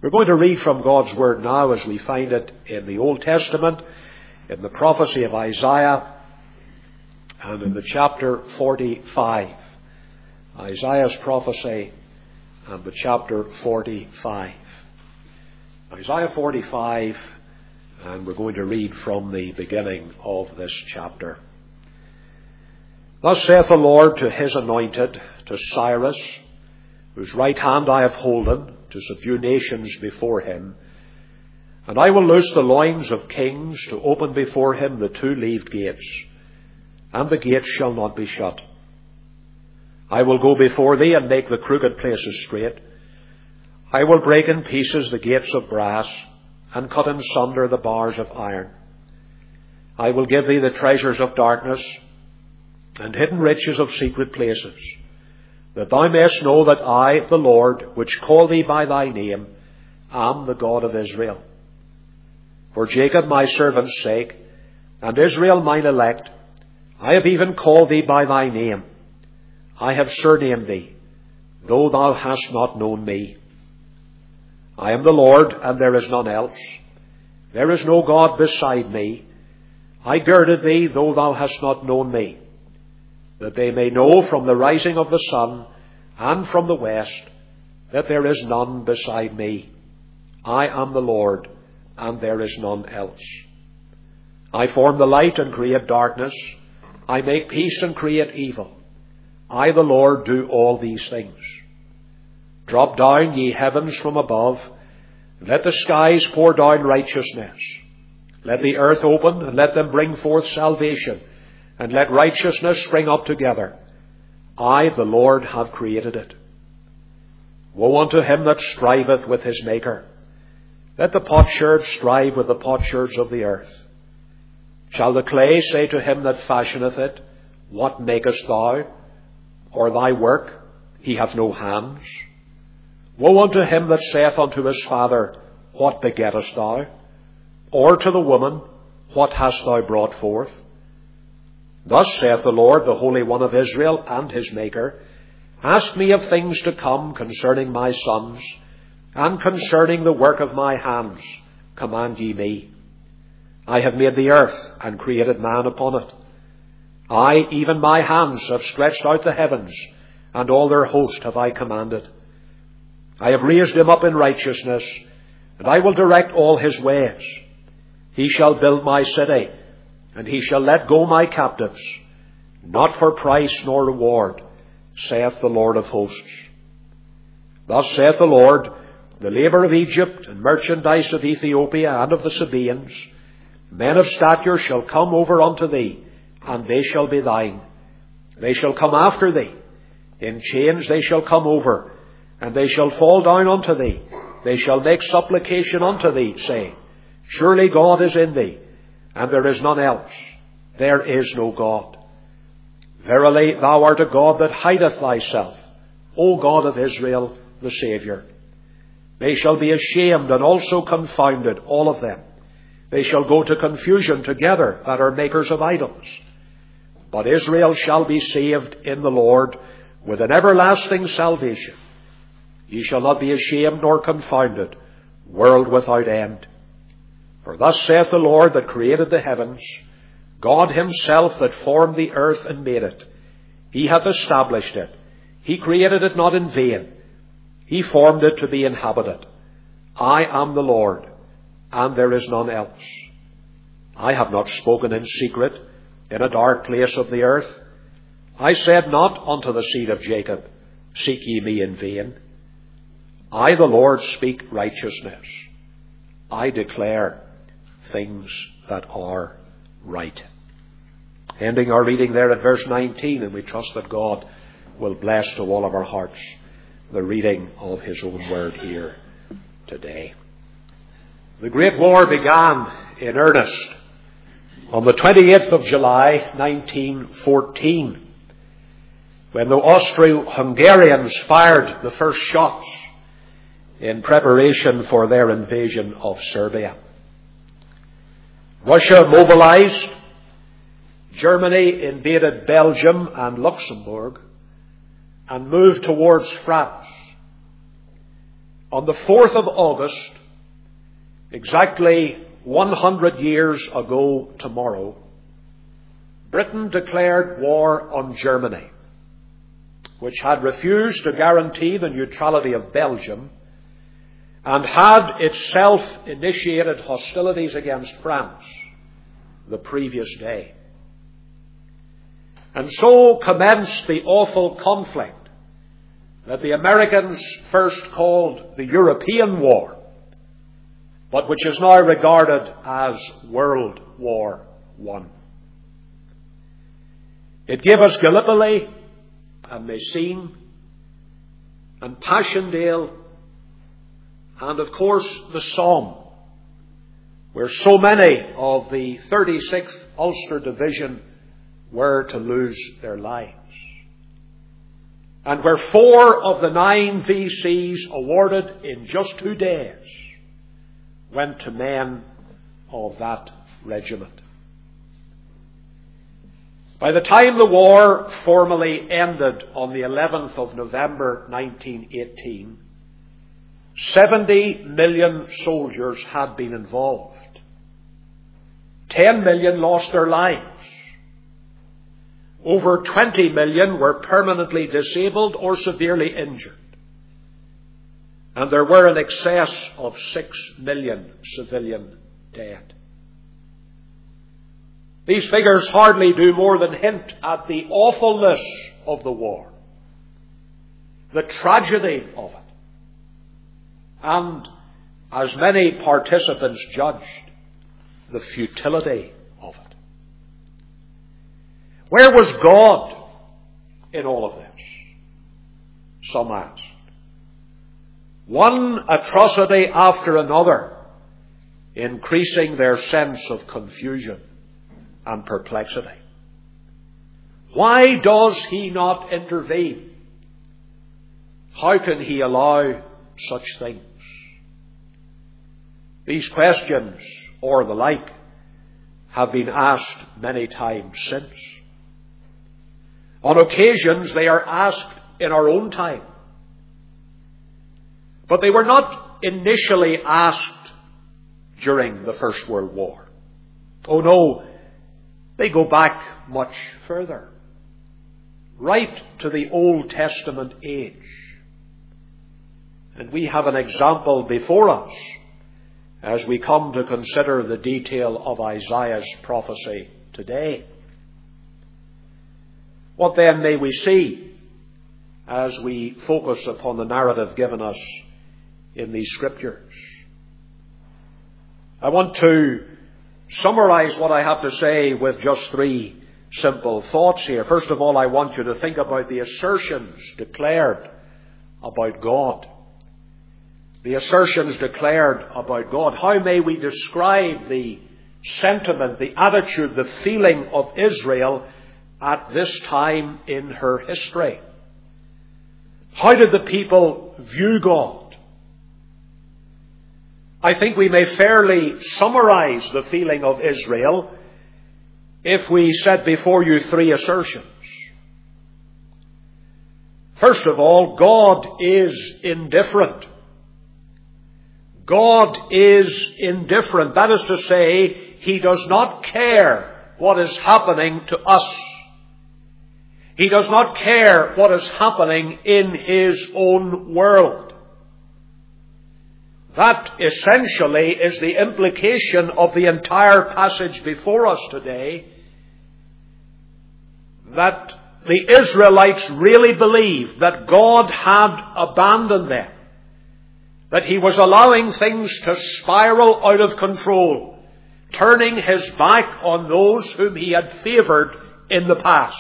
We're going to read from God's Word now as we find it in the Old Testament, in the prophecy of Isaiah, and in the chapter 45. Isaiah's prophecy and the chapter 45. Isaiah 45, and we're going to read from the beginning of this chapter. Thus saith the Lord to his anointed, to Cyrus, whose right hand I have holden, to subdue nations before him. And I will loose the loins of kings, to open before him the two-leaved gates, and the gates shall not be shut. I will go before thee, and make the crooked places straight. I will break in pieces the gates of brass, and cut in sunder the bars of iron. I will give thee the treasures of darkness, and hidden riches of secret places, that thou mayest know that I, the Lord, which call thee by thy name, am the God of Israel. For Jacob my servant's sake, and Israel mine elect, I have even called thee by thy name. I have surnamed thee, though thou hast not known me. I am the Lord, and there is none else. There is no God beside me. I girded thee, though thou hast not known me, that they may know from the rising of the sun and from the west that there is none beside me. I am the Lord, and there is none else. I form the light and create darkness. I make peace and create evil. I, the Lord, do all these things. Drop down, ye heavens, from above. Let the skies pour down righteousness. Let the earth open, and let them bring forth salvation, and let righteousness spring up together. I, the Lord, have created it. Woe unto him that striveth with his Maker. Let the potsherds strive with the potsherds of the earth. Shall the clay say to him that fashioneth it, What makest thou? Or thy work, he hath no hands. Woe unto him that saith unto his father, What begettest thou? Or to the woman, What hast thou brought forth? Thus saith the Lord, the Holy One of Israel, and his Maker, Ask me of things to come concerning my sons, and concerning the work of my hands, command ye me. I have made the earth, and created man upon it. I, even my hands, have stretched out the heavens, and all their host have I commanded. I have raised him up in righteousness, and I will direct all his ways. He shall build my city, and he shall let go my captives, not for price nor reward, saith the Lord of hosts. Thus saith the Lord, the labour of Egypt, and merchandise of Ethiopia, and of the Sabaeans, men of stature shall come over unto thee, and they shall be thine. They shall come after thee. In chains they shall come over, and they shall fall down unto thee. They shall make supplication unto thee, saying, Surely God is in thee, and there is none else. There is no God. Verily thou art a God that hideth thyself, O God of Israel, the Saviour. They shall be ashamed and also confounded, all of them. They shall go to confusion together that are makers of idols. But Israel shall be saved in the Lord with an everlasting salvation. Ye shall not be ashamed nor confounded, world without end. For thus saith the Lord that created the heavens, God himself that formed the earth and made it. He hath established it. He created it not in vain. He formed it to be inhabited. I am the Lord, and there is none else. I have not spoken in secret in a dark place of the earth. I said not unto the seed of Jacob, Seek ye me in vain. I, the Lord, speak righteousness. I declare things that are right. Ending our reading there at verse 19, and we trust that God will bless to all of our hearts the reading of his own word here today. The Great War began in earnest on the 28th of July 1914, when the Austro-Hungarians fired the first shots in preparation for their invasion of Serbia. Russia mobilized. Germany invaded Belgium and Luxembourg and moved towards France. On the 4th of August, exactly 100 years ago tomorrow, Britain declared war on Germany, which had refused to guarantee the neutrality of Belgium and had itself initiated hostilities against France the previous day. And so commenced the awful conflict that the Americans first called the European War, but which is now regarded as World War I. It gave us Gallipoli and Messines and Passchendaele and, of course, the Somme, where so many of the 36th Ulster Division were to lose their lives, and where 4 of the 9 VCs awarded in just 2 days went to men of that regiment. By the time the war formally ended on the 11th of November 1918, 70 million soldiers had been involved. 10 million lost their lives. Over 20 million were permanently disabled or severely injured. And there were in excess of 6 million civilian dead. These figures hardly do more than hint at the awfulness of the war, the tragedy of it, and, as many participants judged, the futility of it. Where was God in all of this? Some asked. One atrocity after another, increasing their sense of confusion and perplexity. Why does He not intervene? How can He allow such things? These questions, or the like, have been asked many times since. On occasions they are asked in our own time. But they were not initially asked during the First World War. Oh no, they go back much further, right to the Old Testament age. And we have an example before us as we come to consider the detail of Isaiah's prophecy today. What then may we see as we focus upon the narrative given us in these scriptures? I want to summarize what I have to say with just 3 simple thoughts here. First of all, I want you to think about the assertions declared about God. The assertions declared about God. How may we describe the sentiment, the attitude, the feeling of Israel at this time in her history? How did the people view God? I think we may fairly summarize the feeling of Israel if we set before you 3 assertions. First of all, God is indifferent. God is indifferent. That is to say, He does not care what is happening to us. He does not care what is happening in His own world. That essentially is the implication of the entire passage before us today, that the Israelites really believed that God had abandoned them, that He was allowing things to spiral out of control, turning His back on those whom He had favoured in the past.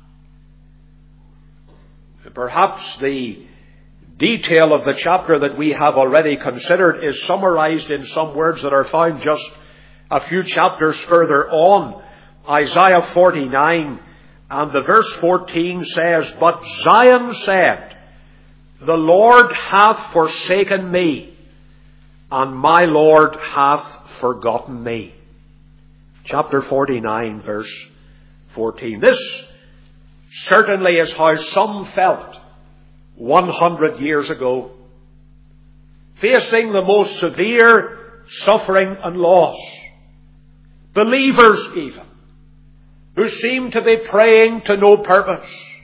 Perhaps the detail of the chapter that we have already considered is summarized in some words that are found just a few chapters further on. Isaiah 49 and the verse 14 says, "But Zion said, the Lord hath forsaken me, and my Lord hath forgotten me." Chapter 49, verse 14. This certainly is how some felt 100 years ago. facing the most severe suffering and loss. Believers even, who seem to be praying to no purpose.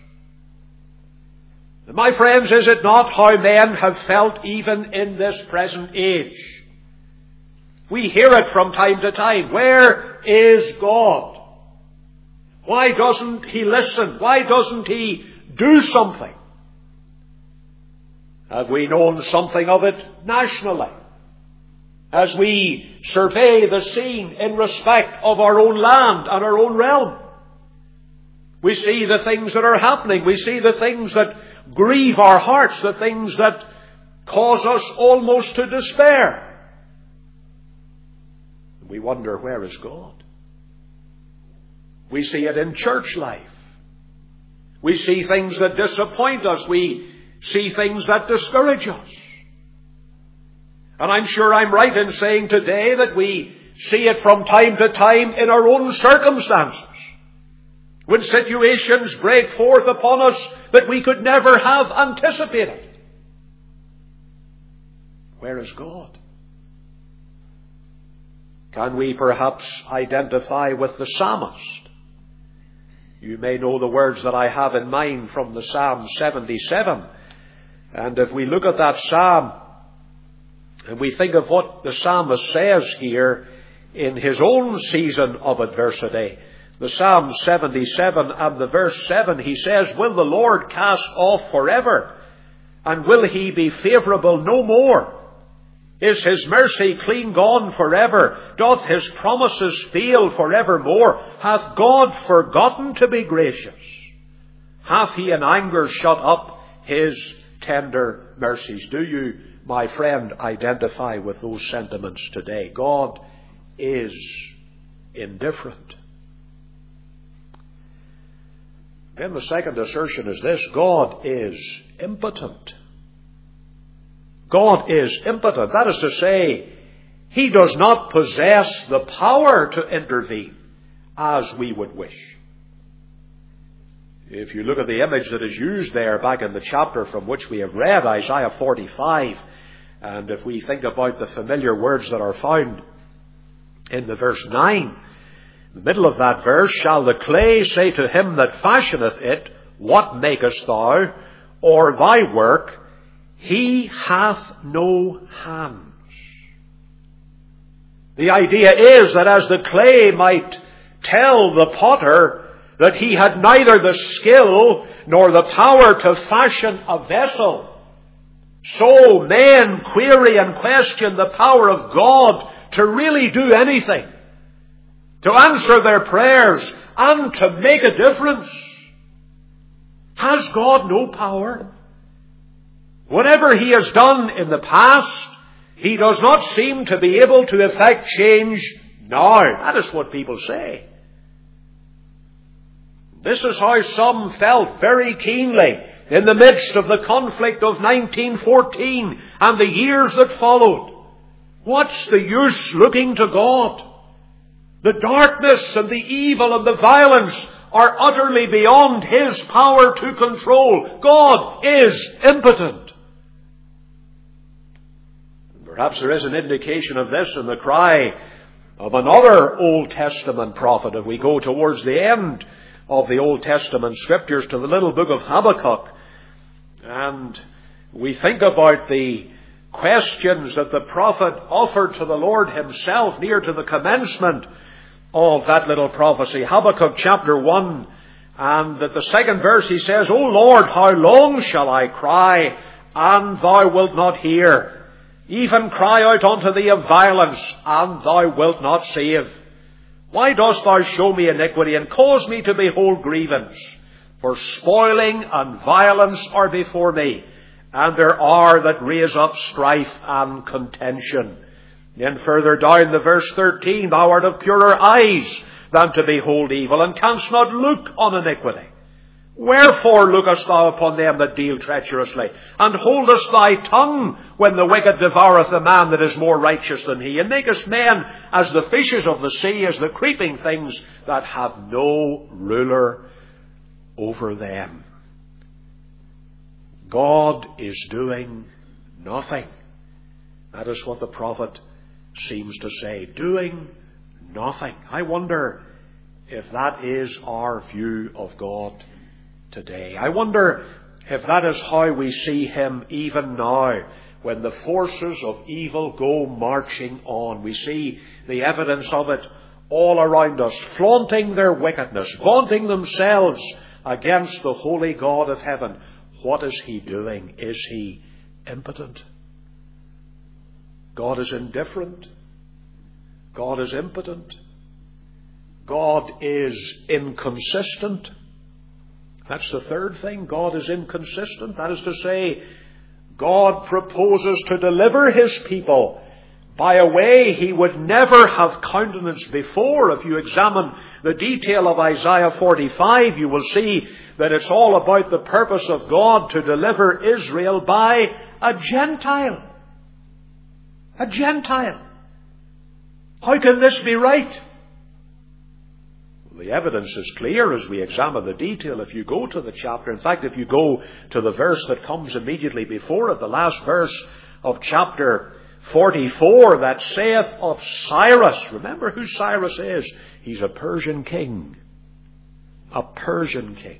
My friends, is it not how men have felt even in this present age? We hear it from time to time. Where is God? Why doesn't He listen? Why doesn't He do something? Have we known something of it nationally? As we survey the scene in respect of our own land and our own realm, we see the things that are happening. We see the things that grieve our hearts, the things that cause us almost to despair. We wonder, where is God? We see it in church life. We see things that disappoint us. We see things that discourage us. And I'm sure I'm right in saying today that we see it from time to time in our own circumstances, when situations break forth upon us that we could never have anticipated. Where is God? Can we perhaps identify with the psalmist? You may know the words that I have in mind from the Psalm 77. And if we look at that psalm, and we think of what the psalmist says here in his own season of adversity, the Psalm 77 and the verse 7, he says, "Will the Lord cast off forever? And will He be favourable no more? Is His mercy clean gone forever? Doth His promises fail forevermore? Hath God forgotten to be gracious? Hath He in anger shut up His tender mercies?" Do you, my friend, identify with those sentiments today? God is indifferent. Then the second assertion is this: God is impotent. God is impotent. That is to say, He does not possess the power to intervene as we would wish. If you look at the image that is used there back in the chapter from which we have read, Isaiah 45, and if we think about the familiar words that are found in the verse 9, in the middle of that verse, "Shall the clay say to him that fashioneth it, What makest thou? Or thy work, He hath no hands." The idea is that as the clay might tell the potter that he had neither the skill nor the power to fashion a vessel, so men query and question the power of God to really do anything, to answer their prayers and to make a difference. Has God no power? Whatever He has done in the past, He does not seem to be able to effect change now. That is what people say. This is how some felt very keenly in the midst of the conflict of 1914 and the years that followed. What's the use looking to God? The darkness and the evil and the violence are utterly beyond His power to control. God is impotent. Perhaps there is an indication of this in the cry of another Old Testament prophet. If we go towards the end of the Old Testament Scriptures to the little book of Habakkuk, and we think about the questions that the prophet offered to the Lord Himself near to the commencement of that little prophecy, Habakkuk chapter 1, and at the second verse he says, "O Lord, how long shall I cry, and Thou wilt not hear? Even cry out unto Thee of violence, and Thou wilt not save. Why dost Thou show me iniquity, and cause me to behold grievance? For spoiling and violence are before me, and there are that raise up strife and contention." Then further down the verse 13, "Thou art of purer eyes than to behold evil, and canst not look on iniquity. Wherefore lookest thou upon them that deal treacherously, and holdest thy tongue when the wicked devoureth the man that is more righteous than he, and makest men as the fishes of the sea, as the creeping things that have no ruler over them?" God is doing nothing. That is what the prophet seems to say. Doing nothing. I wonder if that is our view of God today. I wonder if that is how we see Him even now, when the forces of evil go marching on. We see the evidence of it all around us, flaunting their wickedness, vaunting themselves against the holy God of heaven. What is He doing? Is He impotent? God is indifferent. God is impotent. God is inconsistent. That's the third thing. God is inconsistent. That is to say, God proposes to deliver His people by a way He would never have countenanced before. If you examine the detail of Isaiah 45, you will see that it's all about the purpose of God to deliver Israel by a Gentile. A Gentile. How can this be right? The evidence is clear as we examine the detail. If you go to the chapter, in fact, if you go to the verse that comes immediately before it, the last verse of chapter 44, that saith of Cyrus. Remember who Cyrus is. He's a Persian king. A Persian king.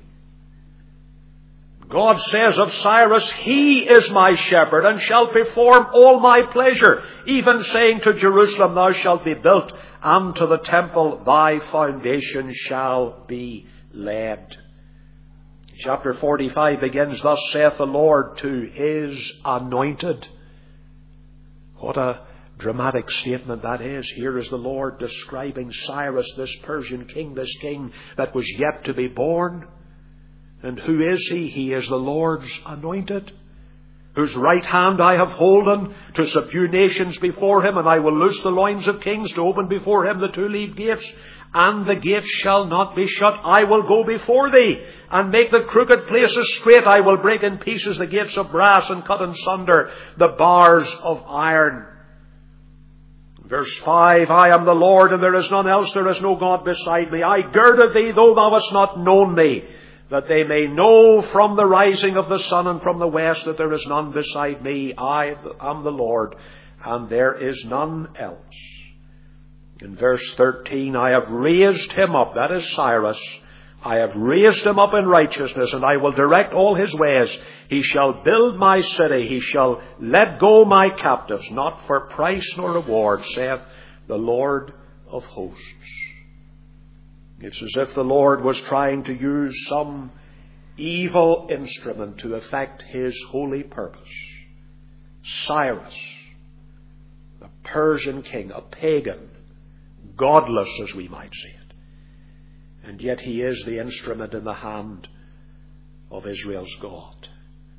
God says of Cyrus, He is my shepherd and shall perform all my pleasure, even saying to Jerusalem, thou shalt be built, and to the temple thy foundation shall be laid. Chapter 45 begins, thus saith the Lord to His anointed. What a dramatic statement that is. Here is the Lord describing Cyrus, this Persian king, this king that was yet to be born. And who is he? He is the Lord's anointed, whose right hand I have holden to subdue nations before Him, and I will loose the loins of kings, to open before Him the two-leaved gates, and the gates shall not be shut. I will go before thee, and make the crooked places straight. I will break in pieces the gates of brass, and cut in sunder the bars of iron. Verse 5, I am the Lord, and there is none else. There is no God beside me. I girded thee, though thou hast not known me, that they may know from the rising of the sun and from the west that there is none beside me. I am the Lord, and there is none else. In verse 13, I have raised him up, that is Cyrus, I have raised him up in righteousness, and I will direct all his ways. He shall build my city, he shall let go my captives, not for price nor reward, saith the Lord of hosts. It's as if the Lord was trying to use some evil instrument to effect His holy purpose. Cyrus, the Persian king, a pagan, godless as we might say it. And yet he is the instrument in the hand of Israel's God.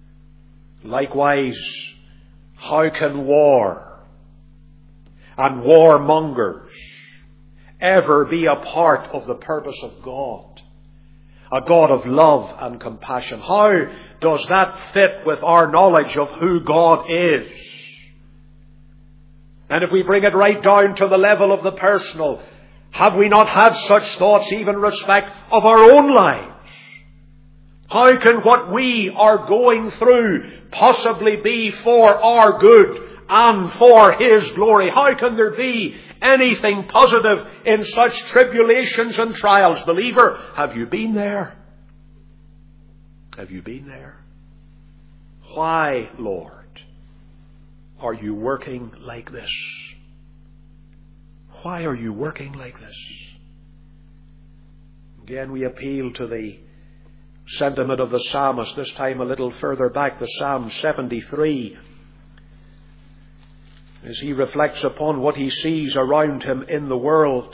Likewise, how can war and warmongers ever be a part of the purpose of God? A God of love and compassion. How does that fit with our knowledge of who God is? And if we bring it right down to the level of the personal, have we not had such thoughts even in respect of our own lives? How can what we are going through possibly be for our good and for His glory? How can there be anything positive in such tribulations and trials? Believer, have you been there? Have you been there? Why, Lord, are you working like this? Why are you working like this? Again, we appeal to the sentiment of the psalmist, this time a little further back, the Psalm 73, as he reflects upon what he sees around him in the world.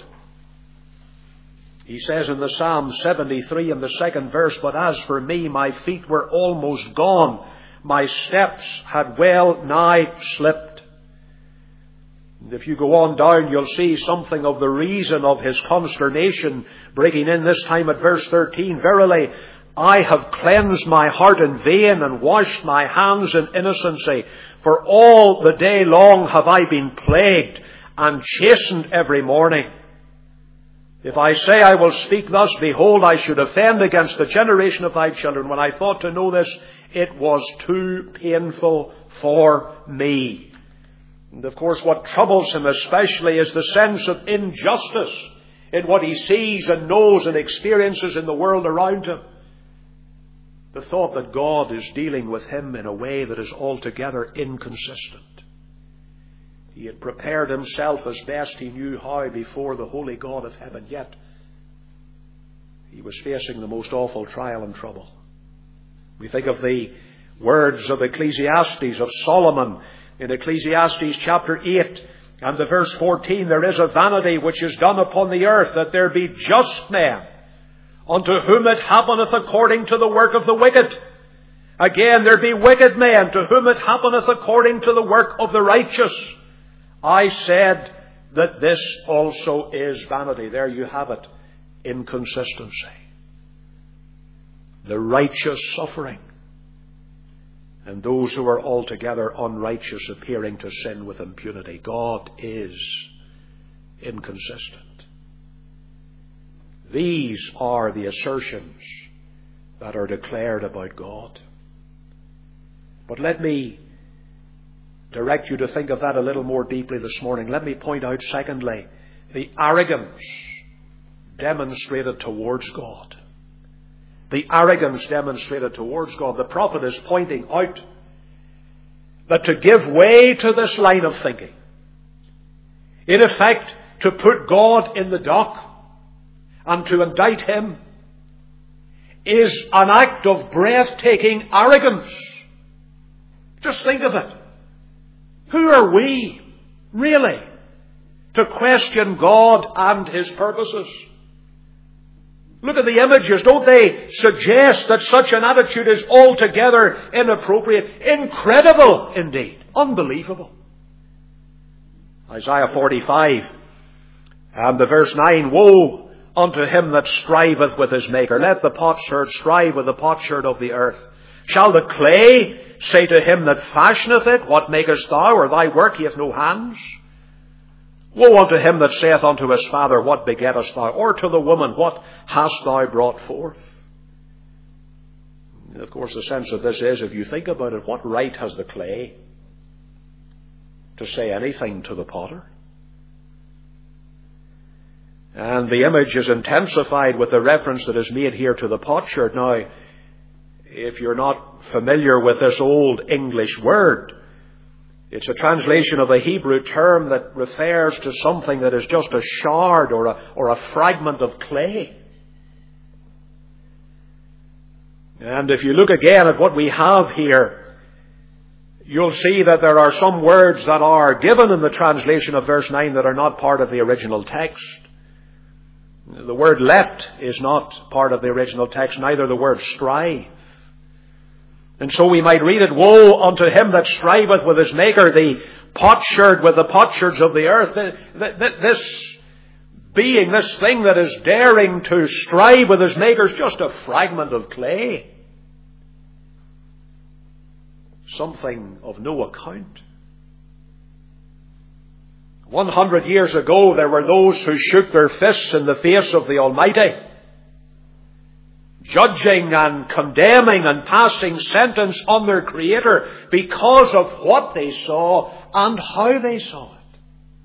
He says in the Psalm 73 in the second verse, but as for me, my feet were almost gone. My steps had well nigh slipped. And if you go on down, you'll see something of the reason of his consternation breaking in this time at verse 13. Verily, I have cleansed my heart in vain and washed my hands in innocency. For all the day long have I been plagued and chastened every morning. If I say I will speak thus, behold, I should offend against the generation of thy children. When I thought to know this, it was too painful for me. And of course what troubles him especially is the sense of injustice in what he sees and knows and experiences in the world around him. The thought that God is dealing with him in a way that is altogether inconsistent. He had prepared himself as best he knew how before the holy God of heaven, yet he was facing the most awful trial and trouble. We think of the words of Ecclesiastes, of Solomon, in Ecclesiastes chapter 8 and the verse 14, there is a vanity which is done upon the earth, that there be just men, unto whom it happeneth according to the work of the wicked. Again, there be wicked men, to whom it happeneth according to the work of the righteous. I said that this also is vanity. There you have it. Inconsistency. The righteous suffering, and those who are altogether unrighteous appearing to sin with impunity. God is inconsistent. These are the assertions that are declared about God. But let me direct you to think of that a little more deeply this morning. Let me point out, secondly, the arrogance demonstrated towards God. The arrogance demonstrated towards God. The prophet is pointing out that to give way to this line of thinking, in effect, to put God in the dock and to indict him, is an act of breathtaking arrogance. Just think of it. Who are we, really, to question God and His purposes? Look at the images. Don't they suggest that such an attitude is altogether inappropriate? Incredible indeed. Unbelievable. Isaiah 45 and the verse 9, woe unto him that striveth with his maker. Let the potsherd strive with the potsherd of the earth. Shall the clay say to him that fashioneth it, what makest thou? Or thy work hath no hands? Woe unto him that saith unto his father, what begettest thou? Or to the woman, what hast thou brought forth? And of course, the sense of this is, if you think about it, what right has the clay to say anything to the potter? And the image is intensified with the reference that is made here to the potsherd. Now, if you're not familiar with this old English word, it's a translation of a Hebrew term that refers to something that is just a shard or a fragment of clay. And if you look again at what we have here, you'll see that there are some words that are given in the translation of verse 9 that are not part of the original text. The word let is not part of the original text, neither the word strive. And so we might read it, woe unto him that striveth with his maker, the potsherd with the potsherds of the earth. This being, this thing that is daring to strive with his maker is just a fragment of clay. Something of no account. 100 years ago, there were those who shook their fists in the face of the Almighty, judging and condemning and passing sentence on their Creator because of what they saw and how they saw it.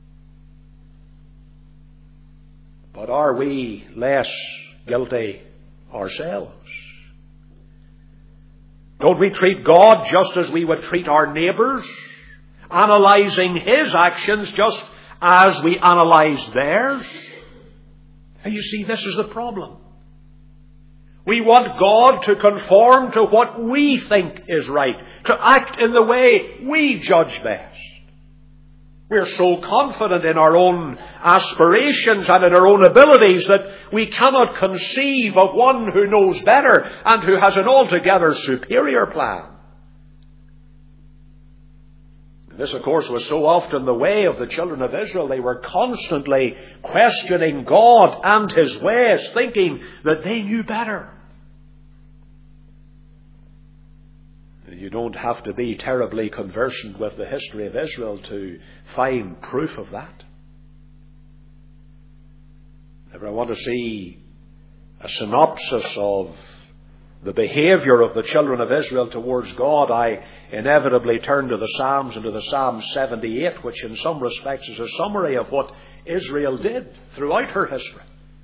But are we less guilty ourselves? Don't we treat God just as we would treat our neighbours, analysing His actions just as we analyse theirs? And you see, this is the problem. We want God to conform to what we think is right, to act in the way we judge best. We're so confident in our own aspirations and in our own abilities that we cannot conceive of one who knows better and who has an altogether superior plan. This, of course, was so often the way of the children of Israel. They were constantly questioning God and His ways, thinking that they knew better. You don't have to be terribly conversant with the history of Israel to find proof of that. If I want to see a synopsis of the behavior of the children of Israel towards God, I inevitably turn to the Psalms and to the Psalm 78, which in some respects is a summary of what Israel did throughout her history.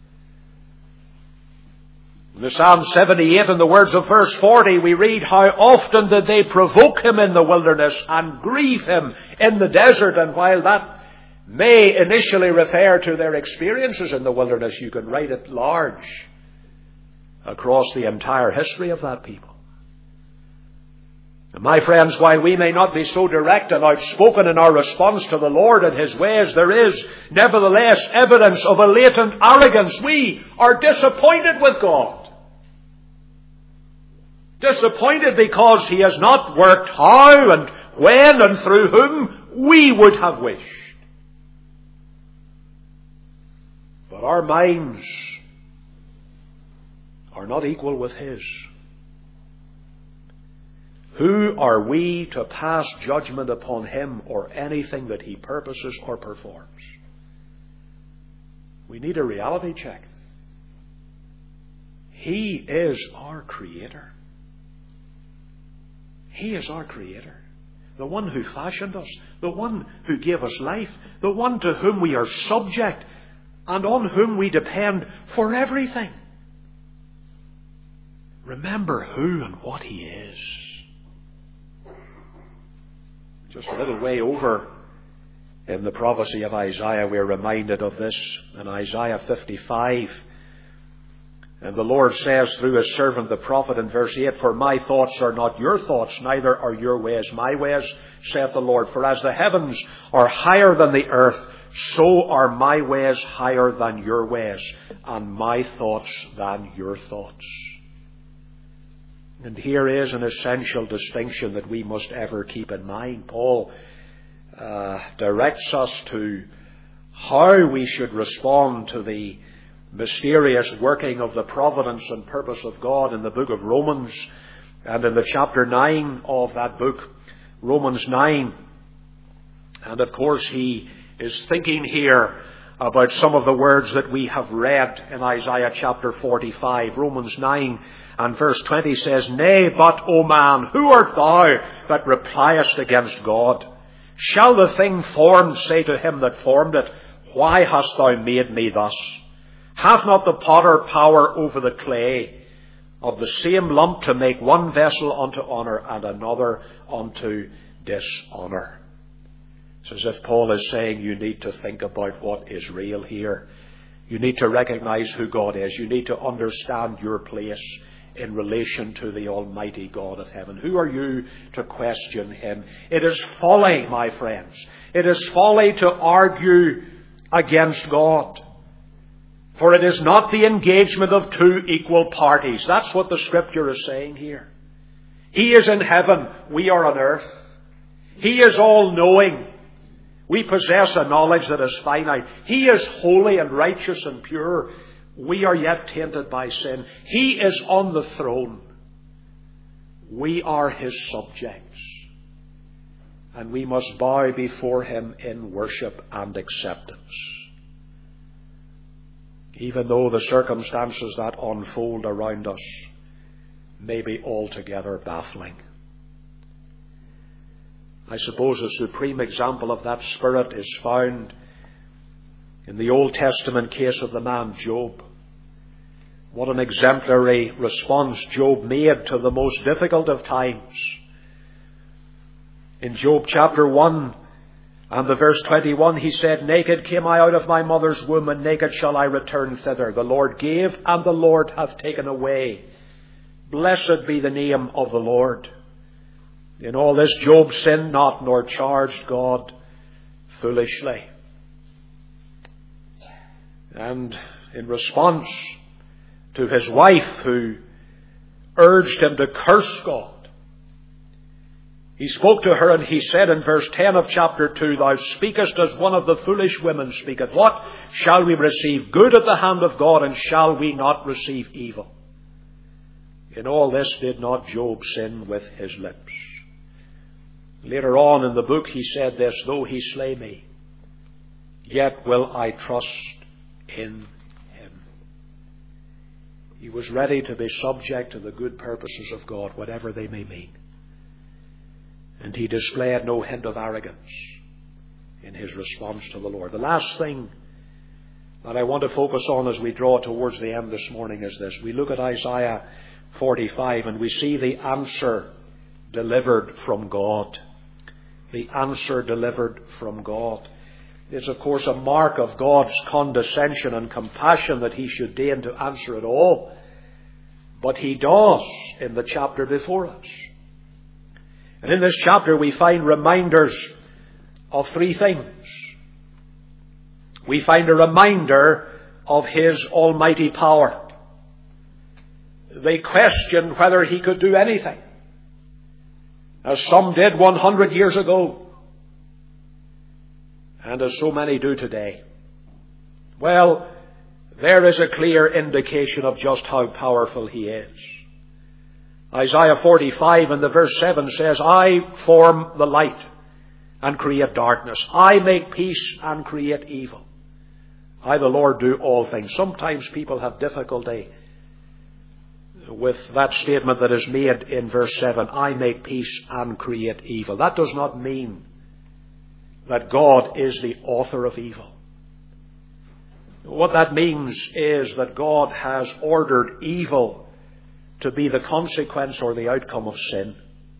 In the Psalm 78, in the words of verse 40, we read, "How often did they provoke him in the wilderness and grieve him in the desert?" And while that may initially refer to their experiences in the wilderness, you can write it large across the entire history of that people. And my friends, while we may not be so direct and outspoken in our response to the Lord and His ways, there is nevertheless evidence of a latent arrogance. We are disappointed with God. Disappointed because He has not worked how and when and through whom we would have wished. But our minds are not equal with His. Who are we to pass judgment upon Him or anything that He purposes or performs? We need a reality check. He is our Creator. He is our Creator. The one who fashioned us. The one who gave us life. The one to whom we are subject and on whom we depend for everything. Remember who and what He is. Just a little way over in the prophecy of Isaiah, we're reminded of this in Isaiah 55. And the Lord says through His servant the prophet in verse 8, "For my thoughts are not your thoughts, neither are your ways my ways, saith the Lord. For as the heavens are higher than the earth, so are my ways higher than your ways, and my thoughts than your thoughts." And here is an essential distinction that we must ever keep in mind. Paul directs us to how we should respond to the mysterious working of the providence and purpose of God in the book of Romans, and in the chapter 9 of that book, Romans 9. And of course he is thinking here about some of the words that we have read in Isaiah chapter 45. Romans 9 and verse 20 says, "Nay, but, O man, who art thou that repliest against God? Shall the thing formed say to him that formed it, Why hast thou made me thus? Hath not the potter power over the clay of the same lump to make one vessel unto honour and another unto dishonour?" It's as if Paul is saying you need to think about what is real here. You need to recognize who God is. You need to understand your place in relation to the Almighty God of heaven. Who are you to question Him? It is folly, my friends. It is folly to argue against God. For it is not the engagement of two equal parties. That's what the Scripture is saying here. He is in heaven. We are on earth. He is all-knowing. We possess a knowledge that is finite. He is holy and righteous and pure. We are yet tainted by sin. He is on the throne. We are His subjects. And we must bow before Him in worship and acceptance. Even though the circumstances that unfold around us may be altogether baffling. I suppose a supreme example of that spirit is found in the Old Testament case of the man Job. What an exemplary response Job made to the most difficult of times. In Job chapter 1 and the verse 21, he said, "Naked came I out of my mother's womb, and naked shall I return thither. The Lord gave, and the Lord hath taken away. Blessed be the name of the Lord." In all this Job sinned not, nor charged God foolishly. And in response to his wife, who urged him to curse God, he spoke to her and he said in verse 10 of chapter 2, "Thou speakest as one of the foolish women speaketh. What? Shall we receive good at the hand of God, and shall we not receive evil?" In all this did not Job sin with his lips. Later on in the book he said this, "Though he slay me, yet will I trust in him." He was ready to be subject to the good purposes of God, whatever they may mean. And he displayed no hint of arrogance in his response to the Lord. The last thing that I want to focus on as we draw towards the end this morning is this. We look at Isaiah 45 and we see the answer delivered from God. The answer delivered from God. It's of course a mark of God's condescension and compassion that he should deign to answer at all. But he does in the chapter before us. And in this chapter we find reminders of three things. We find a reminder of his almighty power. They questioned whether he could do anything, as some did 100 years ago. And as so many do today. Well, there is a clear indication of just how powerful he is. Isaiah 45 and the verse 7 says, I form the light and create darkness. I make peace and create evil. I, the Lord, do all things. Sometimes people have difficulty with that statement that is made in verse 7. I make peace and create evil. That does not mean that God is the author of evil. What that means is that God has ordered evil to be the consequence or the outcome of sin.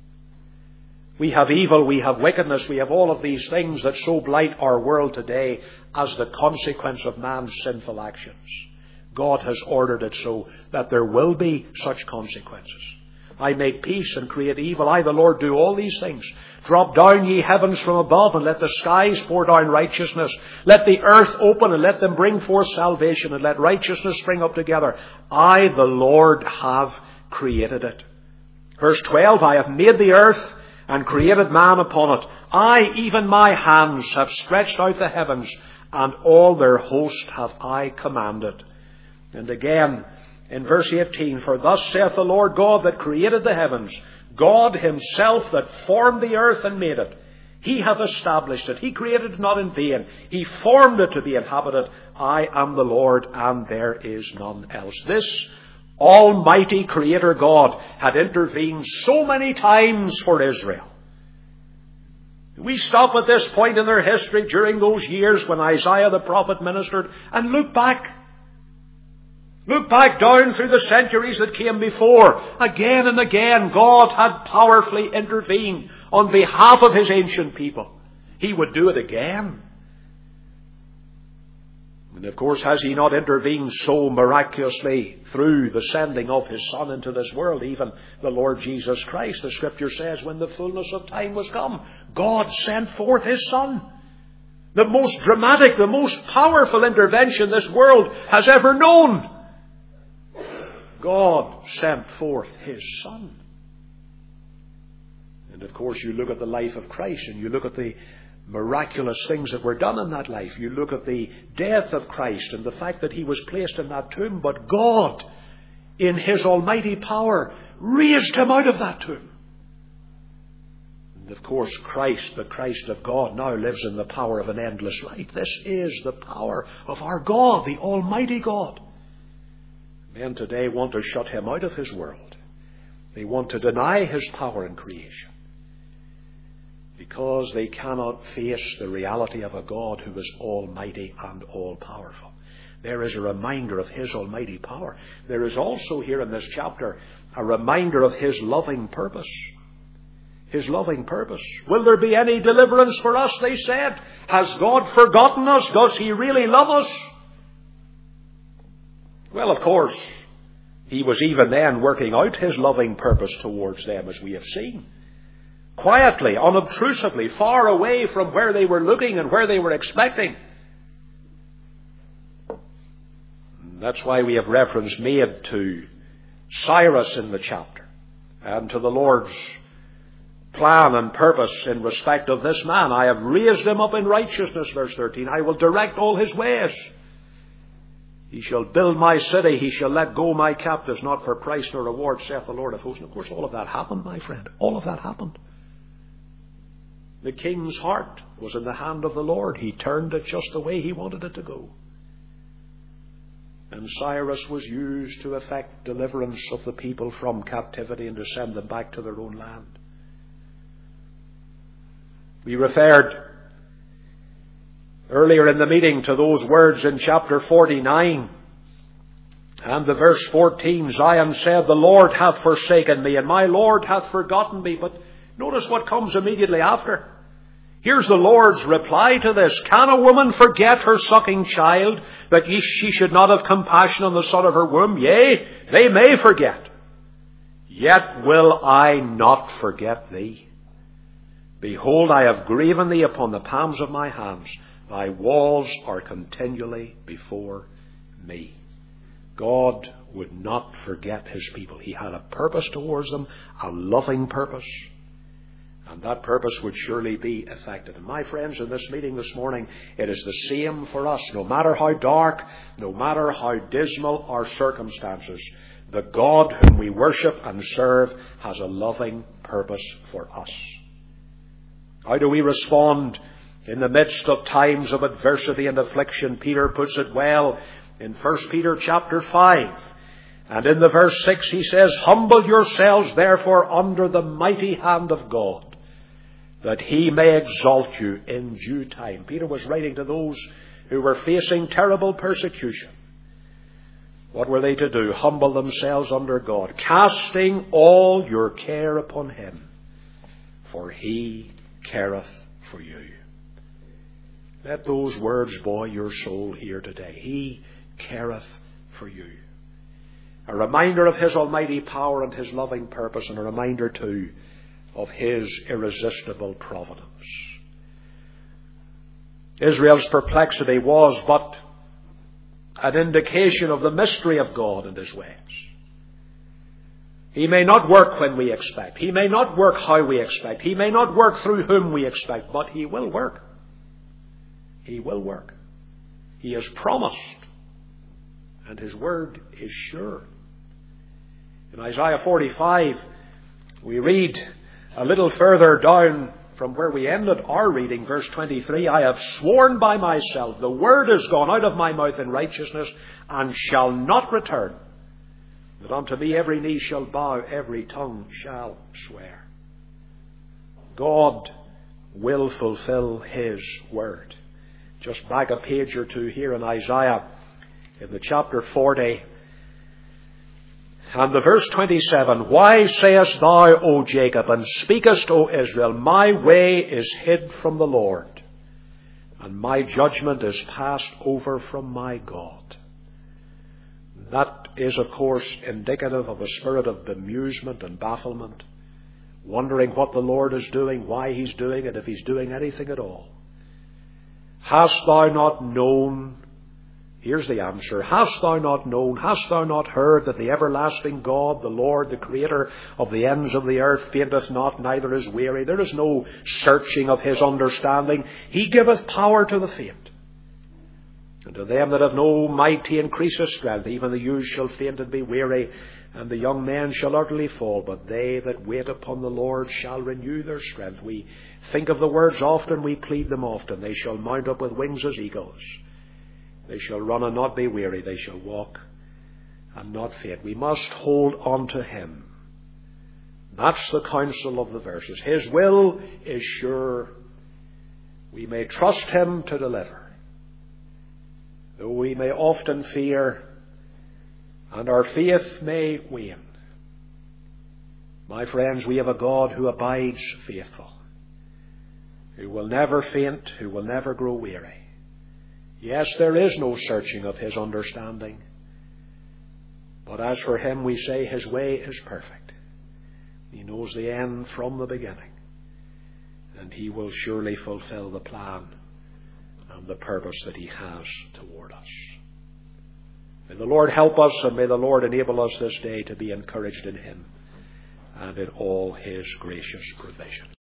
We have evil, we have wickedness, we have all of these things that so blight our world today as the consequence of man's sinful actions. God has ordered it so that there will be such consequences. I make peace and create evil. I, the Lord, do all these things. Drop down, ye heavens, from above, and let the skies pour down righteousness. Let the earth open, and let them bring forth salvation, and let righteousness spring up together. I, the Lord, have created it. Verse 12, I have made the earth and created man upon it. I, even my hands, have stretched out the heavens, and all their host have I commanded. And again, in verse 18, for thus saith the Lord God that created the heavens, God himself that formed the earth and made it. He hath established it. He created it not in vain. He formed it to be inhabited. I am the Lord, and there is none else. This almighty Creator God had intervened so many times for Israel. We stop at this point in their history during those years when Isaiah the prophet ministered and look back. Look back down through the centuries that came before. Again and again, God had powerfully intervened on behalf of his ancient people. He would do it again. And of course, has he not intervened so miraculously through the sending of his Son into this world, even the Lord Jesus Christ? The Scripture says, when the fullness of time was come, God sent forth his Son. The most dramatic, the most powerful intervention this world has ever known. God sent forth his Son. And of course, you look at the life of Christ and you look at the miraculous things that were done in that life. You look at the death of Christ and the fact that he was placed in that tomb, but God, in his almighty power, raised him out of that tomb. And of course, Christ, the Christ of God, now lives in the power of an endless life. This is the power of our God, the almighty God. Men today want to shut him out of his world. They want to deny his power in creation, because they cannot face the reality of a God who is almighty and all-powerful. There is a reminder of his almighty power. There is also here in this chapter a reminder of his loving purpose. His loving purpose. Will there be any deliverance for us, they said? Has God forgotten us? Does he really love us? Well, of course, he was even then working out his loving purpose towards them, as we have seen. Quietly, unobtrusively, far away from where they were looking and where they were expecting. That's why we have reference made to Cyrus in the chapter, and to the Lord's plan and purpose in respect of this man. I have raised him up in righteousness, verse 13. I will direct all his ways. He shall build my city. He shall let go my captives, not for price nor reward, saith the Lord of hosts. And of course, all of that happened, my friend. All of that happened. The king's heart was in the hand of the Lord. He turned it just the way he wanted it to go. And Cyrus was used to effect deliverance of the people from captivity and to send them back to their own land. We referred earlier in the meeting to those words in chapter 49 and the verse 14. Zion said, "The Lord hath forsaken me, and my Lord hath forgotten me." But notice what comes immediately after. Here's the Lord's reply to this. "Can a woman forget her sucking child, that she should not have compassion on the son of her womb? Yea, they may forget. Yet will I not forget thee. Behold, I have graven thee upon the palms of my hands. Thy walls are continually before me." God would not forget his people. He had a purpose towards them, a loving purpose. And that purpose would surely be effected. And my friends, in this meeting this morning, it is the same for us. No matter how dark, no matter how dismal our circumstances, the God whom we worship and serve has a loving purpose for us. How do we respond in the midst of times of adversity and affliction? Peter puts it well in 1 Peter chapter 5. And in the verse 6 he says, "Humble yourselves therefore under the mighty hand of God, that he may exalt you in due time." Peter was writing to those who were facing terrible persecution. What were they to do? Humble themselves under God, casting all your care upon him, for he careth for you. Let those words buoy your soul here today. He careth for you. A reminder of his almighty power and his loving purpose, and a reminder too of his irresistible providence. Israel's perplexity was but an indication of the mystery of God and his ways. He may not work when we expect. He may not work how we expect. He may not work through whom we expect, but he will work. He will work. He has promised, and his word is sure. In Isaiah 45, we read a little further down from where we ended our reading, verse 23, "I have sworn by myself, the word is gone out of my mouth in righteousness, and shall not return. That unto me every knee shall bow, every tongue shall swear." God will fulfill his word. Just back a page or two here in Isaiah, in the chapter 40, and the verse 27, "Why sayest thou, O Jacob, and speakest, O Israel, my way is hid from the Lord, and my judgment is passed over from my God." That is, of course, indicative of a spirit of bemusement and bafflement, wondering what the Lord is doing, why he's doing it, if he's doing anything at all. "Hast thou not known?" Here's the answer. "Hast thou not known, hast thou not heard, that the everlasting God, the Lord, the Creator of the ends of the earth, fainteth not, neither is weary? There is no searching of his understanding. He giveth power to the faint. And to them that have no might he increaseth strength. Even the youth shall faint and be weary, and the young men shall utterly fall. But they that wait upon the Lord shall renew their strength." We think of the words often, we plead them often. "They shall mount up with wings as eagles. They shall run and not be weary. They shall walk and not faint." We must hold on to him. That's the counsel of the verses. His will is sure. We may trust him to deliver, though we may often fear, and our faith may wane. My friends, we have a God who abides faithful, who will never faint, who will never grow weary. Yes, there is no searching of his understanding, but as for him, we say his way is perfect. He knows the end from the beginning, and he will surely fulfill the plan and the purpose that he has toward us. May the Lord help us, and may the Lord enable us this day to be encouraged in him and in all his gracious provision.